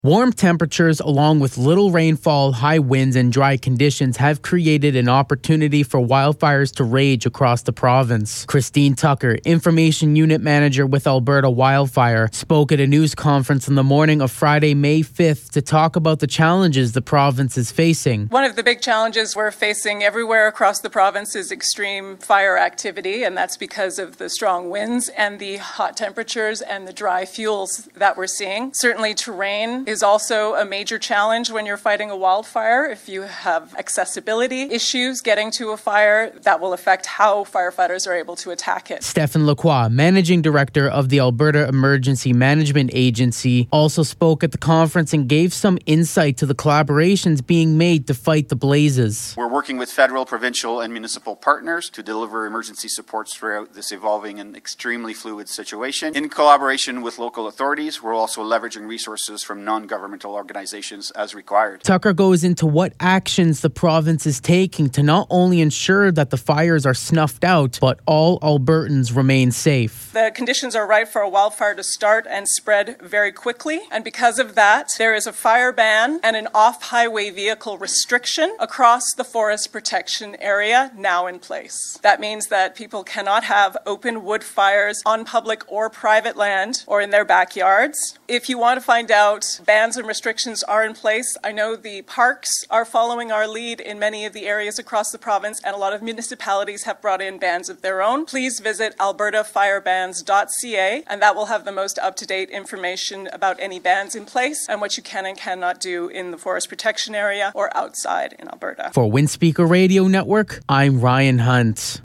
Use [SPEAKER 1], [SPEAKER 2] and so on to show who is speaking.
[SPEAKER 1] Warm temperatures along with little rainfall, high winds, and dry conditions have created an opportunity for wildfires to rage across the province. Christine Tucker, Information Unit Manager with Alberta Wildfire, spoke at a news conference on the morning of Friday, May 5th to talk about the challenges the province is facing.
[SPEAKER 2] One of the big challenges we're facing everywhere across the province is extreme fire activity, and that's because of the strong winds and the hot temperatures and the dry fuels that we're seeing. Certainly terrain is also a major challenge when you're fighting a wildfire. If you have accessibility issues getting to a fire, that will affect how firefighters are able to attack it.
[SPEAKER 1] Stephen Lacroix, Managing Director of the Alberta Emergency Management Agency, also spoke at the conference and gave some insight to the collaborations being made to fight the blazes.
[SPEAKER 3] We're working with federal, provincial, and municipal partners to deliver emergency supports throughout this evolving and extremely fluid situation. In collaboration with local authorities, we're also leveraging resources from non-governmental organizations as required.
[SPEAKER 1] Tucker goes into what actions the province is taking to not only ensure that the fires are snuffed out, but all Albertans remain safe.
[SPEAKER 2] The conditions are right for a wildfire to start and spread very quickly, and because of that, there is a fire ban and an off-highway vehicle restriction across the forest protection area now in place. That means that people cannot have open wood fires on public or private land or in their backyards. If you want to find out, bans and restrictions are in place. I know the parks are following our lead in many of the areas across the province, and a lot of municipalities have brought in bans of their own. Please visit albertafirebans.ca, and that will have the most up-to-date information about any bans in place and what you can and cannot do in the forest protection area or outside in Alberta.
[SPEAKER 1] For Windspeaker Radio Network, I'm Ryan Hunt.